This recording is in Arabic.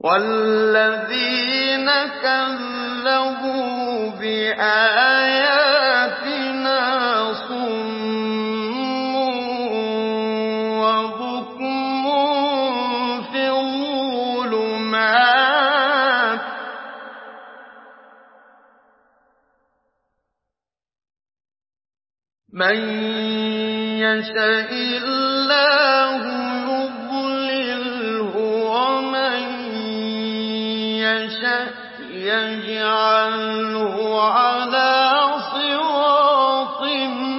وَالَّذِينَ كَذَّبُوا بِآيَاتِنَا صُمٌّ وَبُكْمٌ فِي الظُّلُمَاتِ ۗ مَن يَشَإِ اللَّهُ يُضْلِلْهُ وَمَن يَشَأْ يَجْعَلْهُ عَلَىٰ صِرَاطٍ